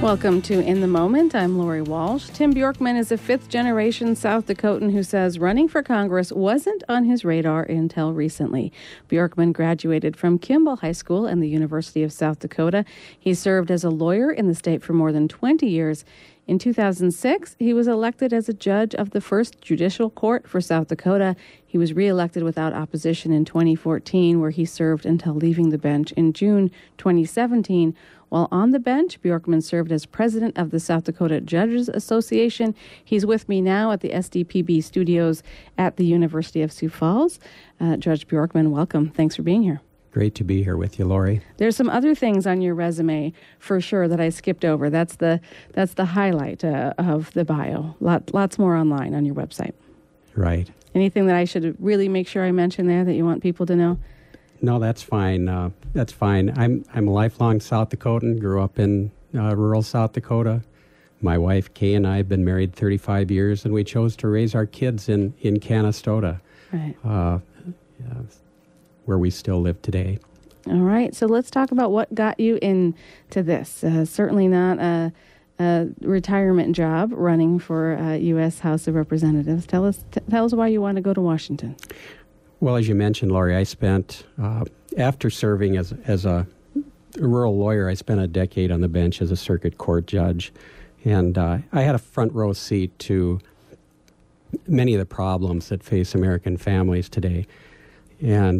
Welcome to In the Moment. I'm Lori Walsh. Tim Bjorkman is a fifth-generation South Dakotan who says running for Congress wasn't on his radar until recently. Bjorkman graduated from Kimball High School and the University of South Dakota. He served as a lawyer in the state for more than 20 years. In 2006, he was elected as a judge of the First Judicial Court for South Dakota. He was reelected without opposition in 2014, where he served until leaving the bench in June 2017. While on the bench, Bjorkman served as president of the South Dakota Judges Association. He's with me now at the SDPB studios at the University of Sioux Falls. Judge Bjorkman, welcome. Thanks for being here. Great to be here with you, Lori. There's some other things on your resume for sure that I skipped over. That's the highlight of the bio. Lots more online on your website. Right. Anything that I should really make sure I mention there that you want people to know? No, that's fine. That's fine. I'm a lifelong South Dakotan. Grew up in rural South Dakota. My wife Kay and I have been married 35 years, and we chose to raise our kids in Canastota, Right. Where we still live today. All right. So let's talk about what got you into this. Certainly not a retirement job running for U.S. House of Representatives. Tell us why you want to go to Washington. Well, as you mentioned, Lori, I spent, after serving as a rural lawyer, I spent a decade on the bench as a circuit court judge. And I had a front row seat to many of the problems that face American families today. And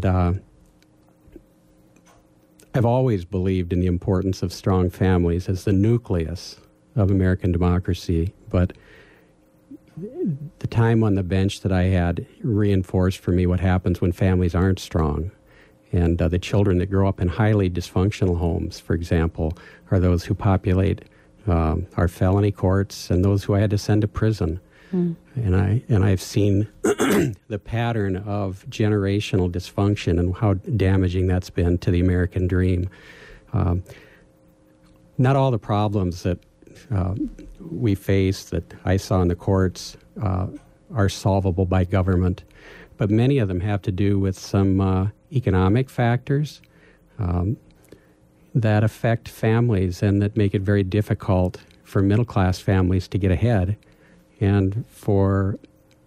I've always believed in the importance of strong families as the nucleus of American democracy. But the time on the bench that I had reinforced for me what happens when families aren't strong. And the children that grow up in highly dysfunctional homes, for example, are those who populate our felony courts and those who I had to send to prison. And I've seen the pattern of generational dysfunction and how damaging that's been to the American dream. Not all the problems that we face that I saw in the courts are solvable by government, but many of them have to do with some economic factors that affect families and that make it very difficult for middle-class families to get ahead and for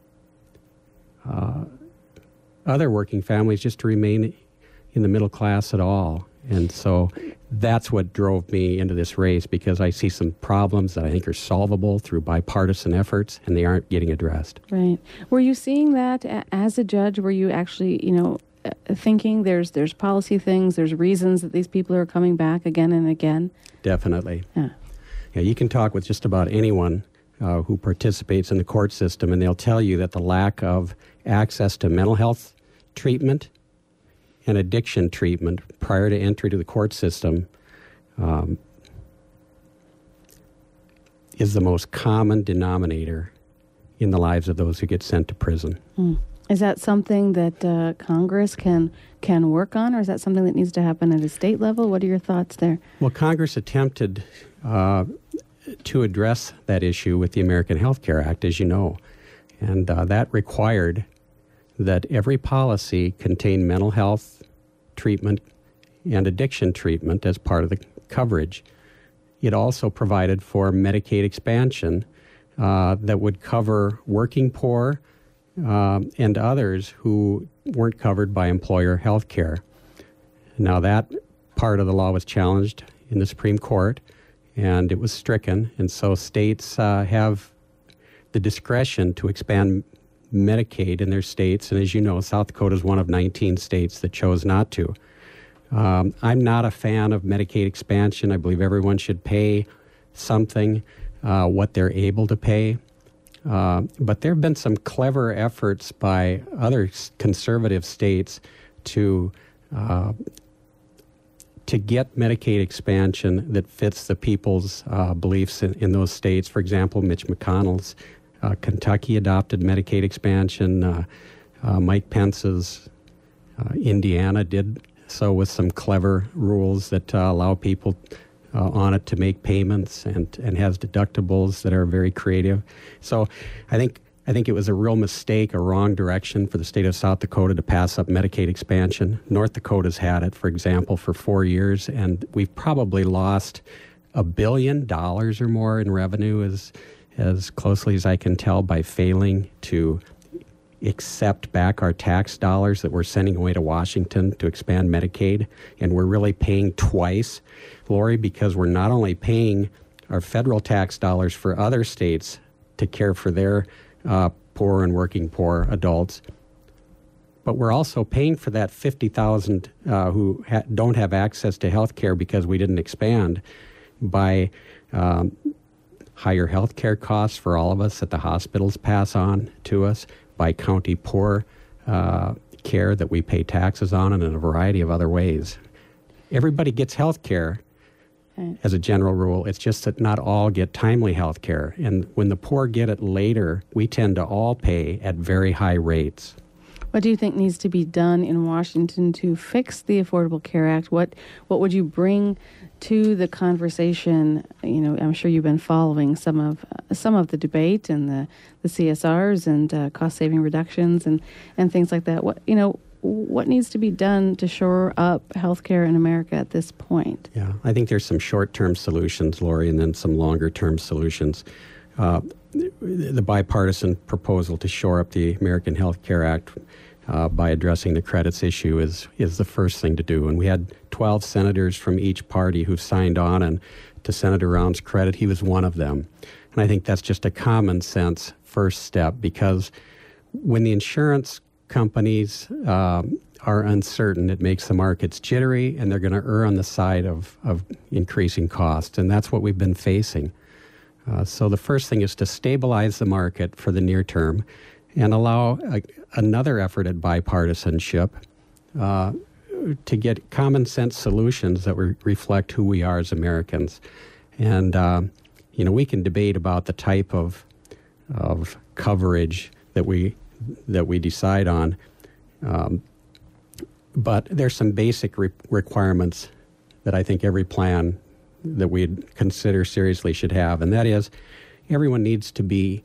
other working families just to remain in the middle class at all. And so that's what drove me into this race, because I see some problems that I think are solvable through bipartisan efforts, and they aren't getting addressed. Right. Were you seeing that as a judge? Were you actually, thinking there's policy things, there's reasons that these people are coming back again and again? Definitely. Yeah, you can talk with just about anyone who participates in the court system, and they'll tell you that the lack of access to mental health treatment and addiction treatment prior to entry to the court system is the most common denominator in the lives of those who get sent to prison. Is that something that Congress can work on, or is that something that needs to happen at a state level? What are your thoughts there? Well, Congress attempted to address that issue with the American Health Care Act, as you know, and that required that every policy contain mental health treatment and addiction treatment as part of the coverage. It also provided for Medicaid expansion that would cover working poor and others who weren't covered by employer health care. Now, that part of the law was challenged in the Supreme Court, and it was stricken, and so states have the discretion to expand Medicaid in their states, and as you know, South Dakota is one of 19 states that chose not to. I'm not a fan of Medicaid expansion. I believe everyone should pay something, what they're able to pay. But there have been some clever efforts by other conservative states to get Medicaid expansion that fits the people's beliefs in those states. For example, Mitch McConnell's Kentucky adopted Medicaid expansion. Mike Pence's Indiana did so with some clever rules that allow people on it to make payments and has deductibles that are very creative. So I think it was a real mistake, a wrong direction for the state of South Dakota to pass up Medicaid expansion. North Dakota's had it, for example, for 4 years, and we've probably lost $1 billion or more in revenue, as closely as I can tell, by failing to accept back our tax dollars that we're sending away to Washington to expand Medicaid. And we're really paying twice, Lori, because we're not only paying our federal tax dollars for other states to care for their poor and working poor adults, but we're also paying for that 50,000 who don't have access to health care because we didn't expand by higher health care costs for all of us that the hospitals pass on to us, by county poor care that we pay taxes on, and in a variety of other ways. Everybody gets health care as a general rule. It's just that not all get timely health care. And when the poor get it later, we tend to all pay at very high rates. What do you think needs to be done in Washington to fix the Affordable Care Act? What would you bring to the conversation? You know, I'm sure you've been following some of the debate and the CSRs and cost saving reductions and things like that. What needs to be done to shore up healthcare in America at this point? Yeah, I think there's some short-term solutions, Lori, and then some longer-term solutions. The bipartisan proposal to shore up the American Health Care Act by addressing the credits issue is the first thing to do. And we had 12 senators from each party who signed on, and to Senator Round's credit, he was one of them. And I think that's just a common sense first step, because when the insurance companies are uncertain, it makes the markets jittery, and they're going to err on the side of increasing costs. And that's what we've been facing. So the first thing is to stabilize the market for the near term and allow another effort at bipartisanship to get common sense solutions that reflect who we are as Americans. And, we can debate about the type of coverage that we decide on. But there's some basic requirements that I think every plan that we'd consider seriously should have, and that is everyone needs to be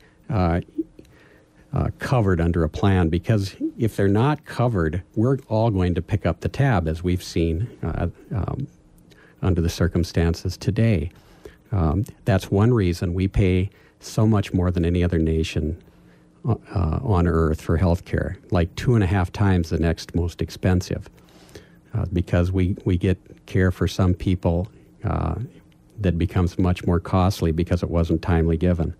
covered under a plan, because if they're not covered, we're all going to pick up the tab, as we've seen under the circumstances today. That's one reason we pay so much more than any other nation on earth for health care, like 2.5 times the next most expensive, because we get care for some people that becomes much more costly because it wasn't timely given.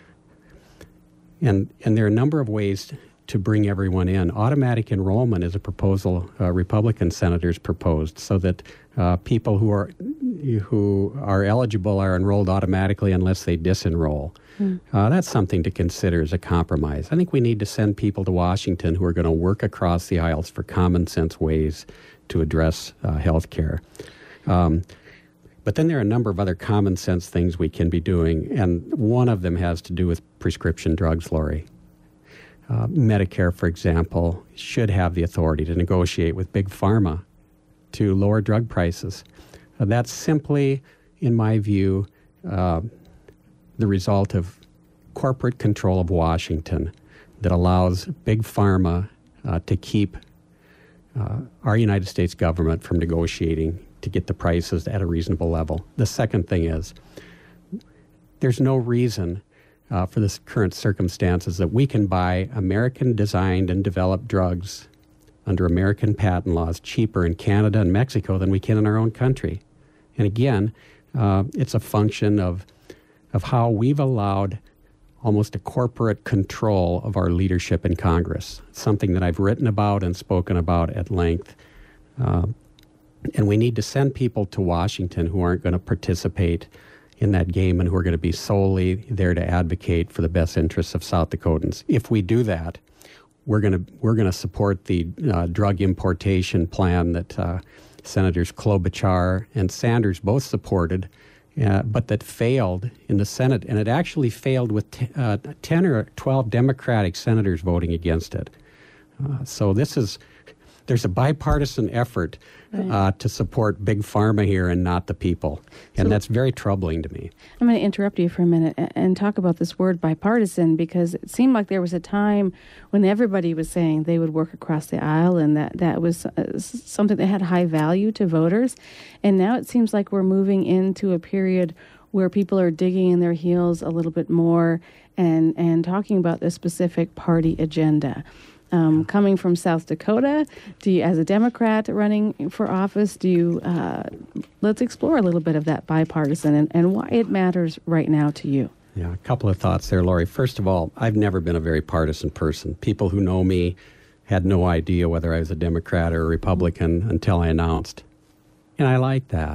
And there are a number of ways to bring everyone in. Automatic enrollment is a proposal Republican senators proposed, so that people who are eligible are enrolled automatically unless they disenroll. That's something to consider as a compromise. I think we need to send people to Washington who are going to work across the aisles for common sense ways to address health care. But then there are a number of other common sense things we can be doing, and one of them has to do with prescription drugs, Lori. Medicare, for example, should have the authority to negotiate with Big Pharma to lower drug prices. That's simply, in my view, the result of corporate control of Washington that allows Big Pharma to keep our United States government from negotiating to get the prices at a reasonable level. The second thing is, there's no reason for the current circumstances that we can buy American-designed and developed drugs under American patent laws cheaper in Canada and Mexico than we can in our own country. And again, it's a function of how we've allowed almost a corporate control of our leadership in Congress, something that I've written about and spoken about at length. And we need to send people to Washington who aren't going to participate in that game and who are going to be solely there to advocate for the best interests of South Dakotans. If we do that, we're going to support the drug importation plan that Senators Klobuchar and Sanders both supported, but that failed in the Senate, and it actually failed with 10 or 12 Democratic senators voting against it. So this is there's a bipartisan effort to support big pharma here and not the people. And that's very troubling to me. I'm going to interrupt you for a minute and talk about this word bipartisan, because it seemed like there was a time when everybody was saying they would work across the aisle, and that was something that had high value to voters. And now it seems like we're moving into a period where people are digging in their heels a little bit more and talking about the specific party agenda. Coming from South Dakota, as a Democrat running for office, let's explore a little bit of that bipartisan and why it matters right now to you. Yeah, a couple of thoughts there, Lori. First of all, I've never been a very partisan person. People who know me had no idea whether I was a Democrat or a Republican until I announced. And I like that.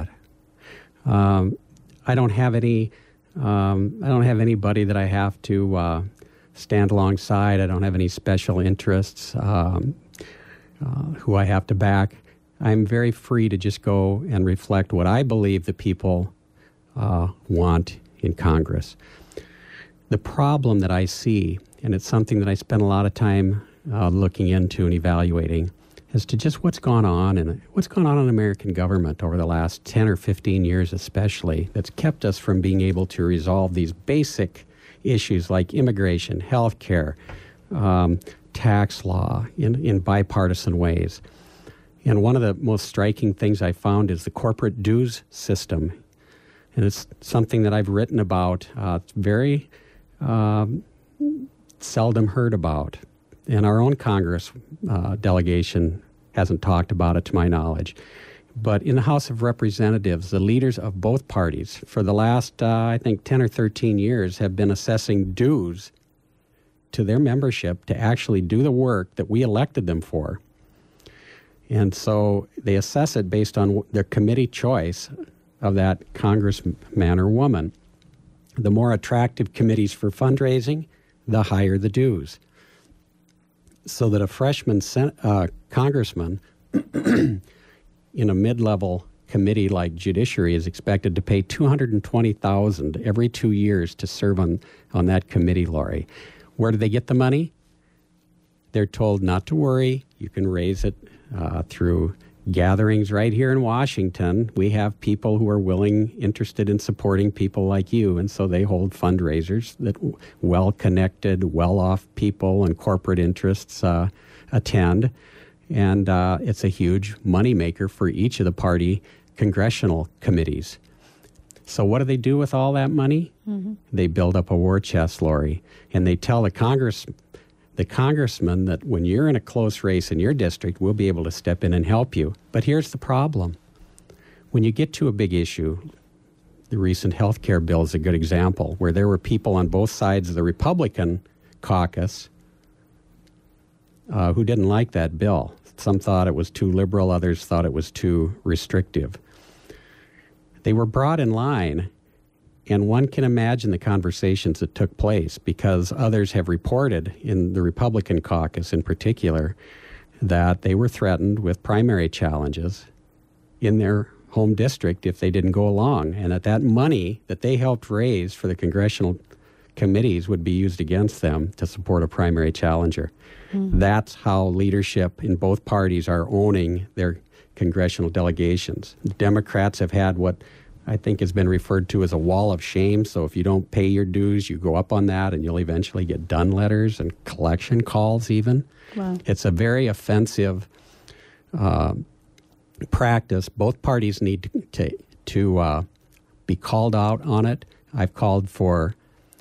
I don't have anybody that I have to stand alongside. I don't have any special interests who I have to back. I'm very free to just go and reflect what I believe the people want in Congress. The problem that I see, and it's something that I spend a lot of time looking into and evaluating, as to just what's gone on in American government over the last 10 or 15 years especially, that's kept us from being able to resolve these basic issues like immigration, health care, tax law in bipartisan ways. And one of the most striking things I found is the corporate dues system. And it's something that I've written about. It's very seldom heard about. And our own Congress delegation hasn't talked about it to my knowledge. But in the House of Representatives, the leaders of both parties for the last, I think, 10 or 13 years have been assessing dues to their membership to actually do the work that we elected them for. And so they assess it based on their committee choice of that congressman or woman. The more attractive committees for fundraising, the higher the dues. So that a freshman congressman in a mid-level committee like Judiciary is expected to pay $220,000 every 2 years to serve on that committee, Lori. Where do they get the money? They're told not to worry. You can raise it through gatherings right here in Washington. We have people who are interested in supporting people like you, and so they hold fundraisers that well-connected, well-off people and corporate interests attend. And it's a huge moneymaker for each of the party congressional committees. So what do they do with all that money? Mm-hmm. They build up a war chest, Lori, and they tell the congressman that when you're in a close race in your district, we'll be able to step in and help you. But here's the problem. When you get to a big issue, the recent health care bill is a good example, where there were people on both sides of the Republican caucus who didn't like that bill. Some thought it was too liberal, others thought it was too restrictive. They were brought in line, and one can imagine the conversations that took place, because others have reported, in the Republican caucus in particular, that they were threatened with primary challenges in their home district if they didn't go along, and that money that they helped raise for the congressional committees would be used against them to support a primary challenger. Mm-hmm. That's how leadership in both parties are owning their congressional delegations. Democrats have had what I think has been referred to as a wall of shame. So if you don't pay your dues, you go up on that and you'll eventually get done letters and collection calls even. Wow. It's a very offensive practice. Both parties need to be called out on it. I've called for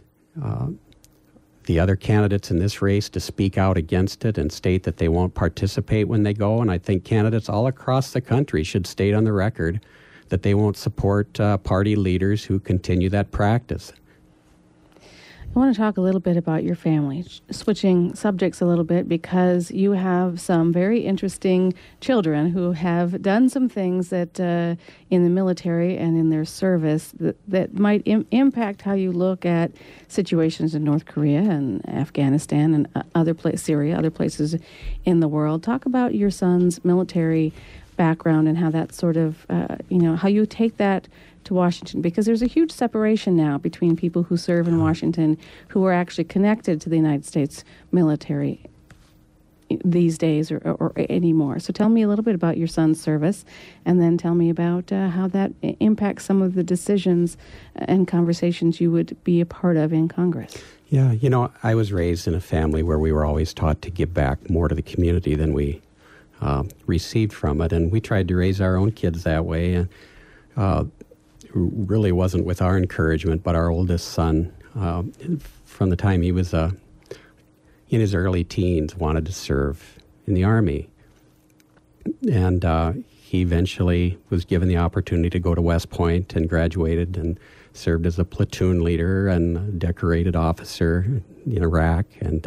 the other candidates in this race to speak out against it and state that they won't participate when they go. And I think candidates all across the country should state on the record that they won't support party leaders who continue that practice. I want to talk a little bit about your family, switching subjects a little bit, because you have some very interesting children who have done some things that in the military and in their service that might impact how you look at situations in North Korea and Afghanistan and Syria, other places in the world. Talk about your son's military background and how that sort of, how you take that to Washington, because there's a huge separation now between people who serve in Washington who are actually connected to the United States military. these days or anymore. So tell me a little bit about your son's service, and then tell me about how that impacts some of the decisions and conversations you would be a part of in Congress. Yeah, I was raised in a family where we were always taught to give back more to the community than we received from it, and we tried to raise our own kids that way. And really wasn't with our encouragement, but our oldest son, from the time he was in his early teens, wanted to serve in the Army. And he eventually was given the opportunity to go to West Point and graduated and served as a platoon leader and a decorated officer in Iraq. And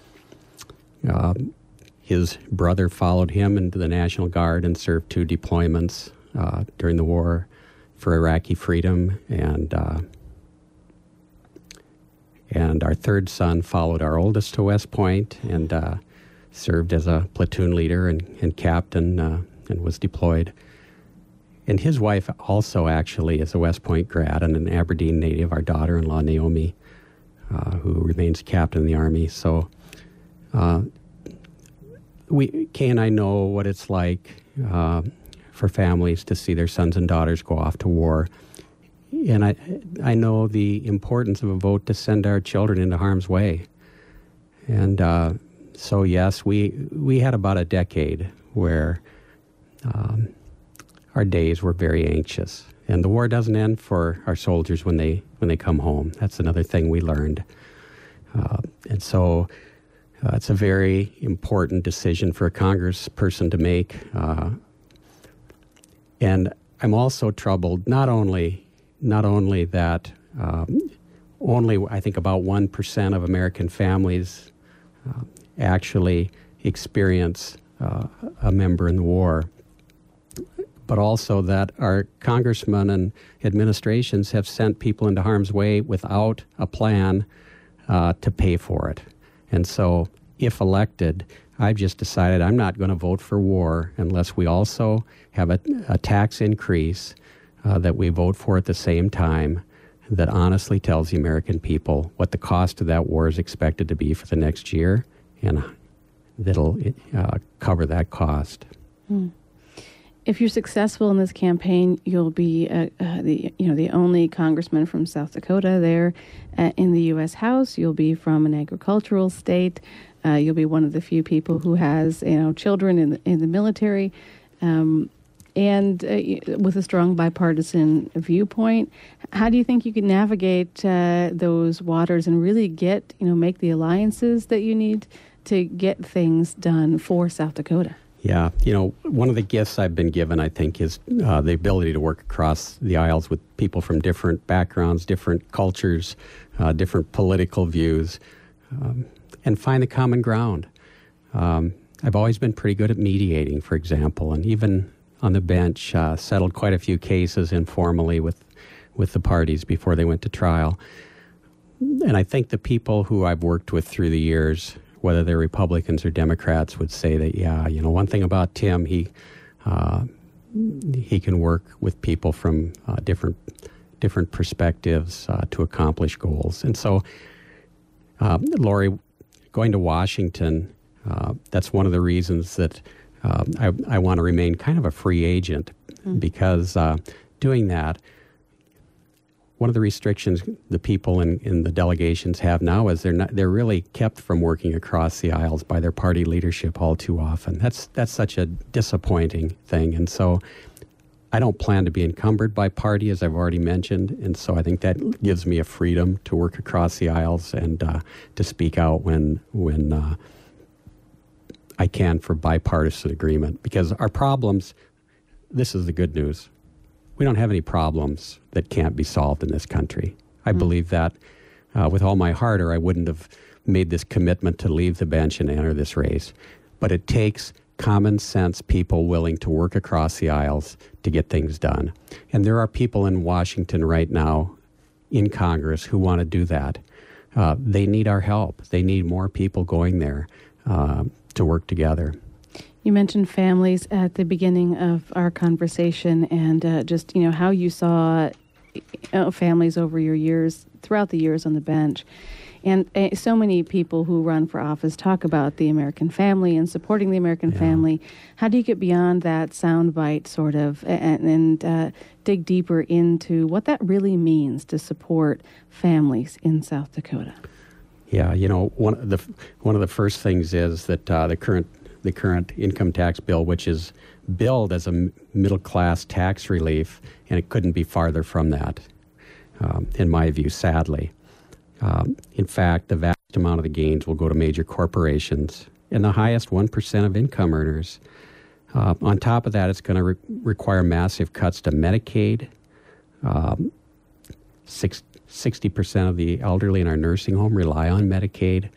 his brother followed him into the National Guard and served 2 deployments during the war for Iraqi freedom. And our third son followed our oldest to West Point and served as a platoon leader and captain and was deployed. And his wife also actually is a West Point grad and an Aberdeen native, our daughter-in-law, Naomi, who remains captain in the Army. So Kay and I know what it's like for families to see their sons and daughters go off to war. And I know the importance of a vote to send our children into harm's way. And so, yes, we had about a decade where our days were very anxious. And the war doesn't end for our soldiers when they come home. That's another thing we learned. And so it's a very important decision for a congressperson to make. And I'm also troubled not only that only I think about 1% of American families actually experience a member in the war, but also that our congressmen and administrations have sent people into harm's way without a plan to pay for it. And so if elected, I've just decided I'm not going to vote for war unless we also have a tax increase that we vote for at the same time that honestly tells the American people what the cost of that war is expected to be for the next year, and that'll cover that cost. If you're successful in this campaign, you'll be the only congressman from South Dakota there in the U.S. House. You'll be from an agricultural state. You'll be one of the few people who has children in the military, and with a strong bipartisan viewpoint. How do you think you can navigate those waters and really make the alliances that you need to get things done for South Dakota? Yeah, one of the gifts I've been given, I think, is the ability to work across the aisles with people from different backgrounds, different cultures, different political views, and find the common ground. I've always been pretty good at mediating, for example, and even on the bench, settled quite a few cases informally with the parties before they went to trial. And I think the people who I've worked with through the years, whether they're Republicans or Democrats, would say that, one thing about Tim, he can work with people from different perspectives to accomplish goals. And so, Lori, going to Washington, that's one of the reasons that I want to remain kind of a free agent, because doing that, one of the restrictions the people in the delegations have now is they're really kept from working across the aisles by their party leadership all too often. That's such a disappointing thing. And so I don't plan to be encumbered by party, as I've already mentioned. And so I think that gives me a freedom to work across the aisles and to speak out when I can for bipartisan agreement. Because our problems, this is the good news, we don't have any problems that can't be solved in this country. I believe that with all my heart, or I wouldn't have made this commitment to leave the bench and enter this race. But it takes common sense people willing to work across the aisles to get things done. And there are people in Washington right now in Congress who want to do that. They need our help. They need more people going there to work together. You mentioned families at the beginning of our conversation, and just how you saw families over your years, throughout the years on the bench. And so many people who run for office talk about the American family and supporting the American family. How do you get beyond that soundbite sort of and dig deeper into what that really means to support families in South Dakota? Yeah, one of the first things is that the current income tax bill, which is billed as a middle class tax relief, and it couldn't be farther from that, in my view, sadly. In fact, the vast amount of the gains will go to major corporations and the highest 1% of income earners. On top of that, it's going to require massive cuts to Medicaid. 60% of the elderly in our nursing home rely on Medicaid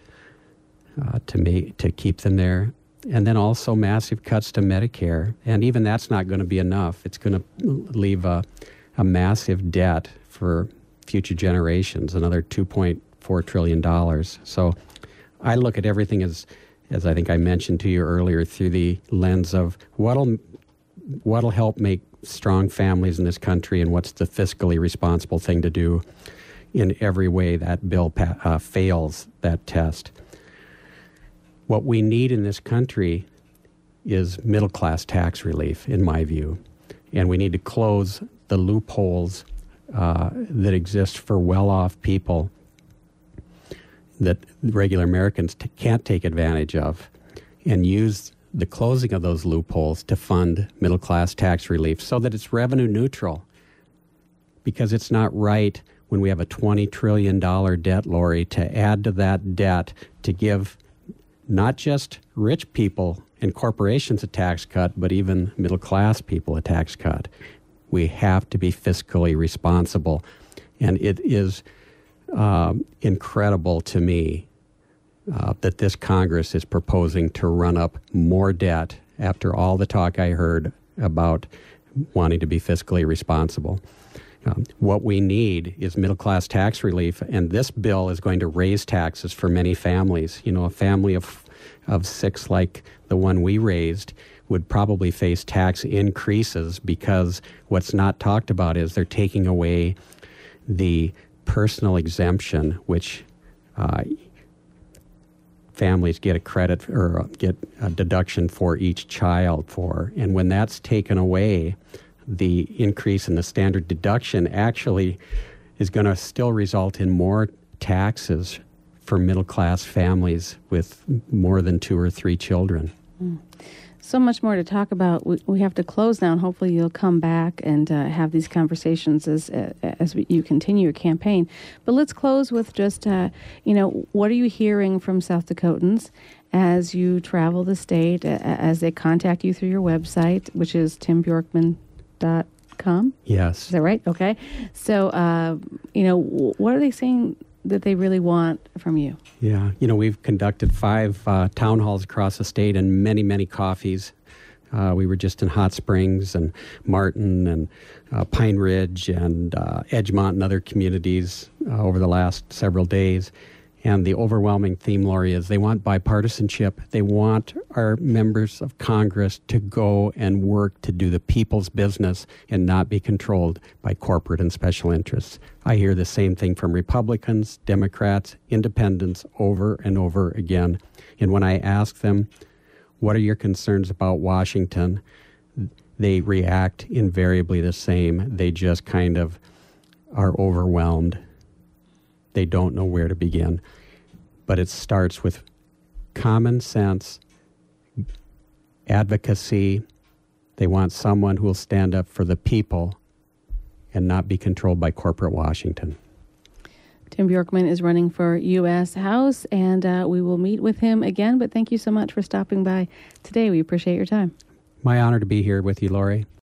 to keep them there. And then also massive cuts to Medicare. And even that's not going to be enough. It's going to leave a massive debt for future generations, another $2.4 trillion. So I look at everything as I think I mentioned to you earlier, through the lens of what'll help make strong families in this country and what's the fiscally responsible thing to do in every way that bill fails that test. What we need in this country is middle-class tax relief, in my view. And we need to close the loopholes that exist for well-off people that regular Americans can't take advantage of, and use the closing of those loopholes to fund middle-class tax relief so that it's revenue neutral. Because it's not right when we have a $20 trillion debt, Lori, to add to that debt to give not just rich people and corporations a tax cut, but even middle-class people a tax cut. We have to be fiscally responsible. And it is incredible to me that this Congress is proposing to run up more debt after all the talk I heard about wanting to be fiscally responsible. What we need is middle-class tax relief, and this bill is going to raise taxes for many families. A family of six like the one we raised would probably face tax increases, because what's not talked about is they're taking away the personal exemption, which families get a credit or get a deduction for each child for. And when that's taken away, the increase in the standard deduction actually is going to still result in more taxes for middle-class families with more than 2 or 3 children. So much more to talk about. We have to close now, and hopefully you'll come back and have these conversations as you continue your campaign. But let's close with just, what are you hearing from South Dakotans as you travel the state, as they contact you through your website, which is timbjorkman.com? Yes. Is that right? Okay. So, what are they saying that they really want from you? Yeah, we've conducted 5 town halls across the state and many, many coffees. We were just in Hot Springs and Martin and Pine Ridge and Edgemont and other communities over the last several days. And the overwhelming theme, Lori, is they want bipartisanship. They want our members of Congress to go and work to do the people's business and not be controlled by corporate and special interests. I hear the same thing from Republicans, Democrats, independents over and over again. And when I ask them, what are your concerns about Washington? They react invariably the same. They just kind of are overwhelmed. They don't know where to begin. But it starts with common sense, advocacy. They want someone who will stand up for the people and not be controlled by corporate Washington. Tim Bjorkman is running for U.S. House, and we will meet with him again. But thank you so much for stopping by today. We appreciate your time. My honor to be here with you, Lori.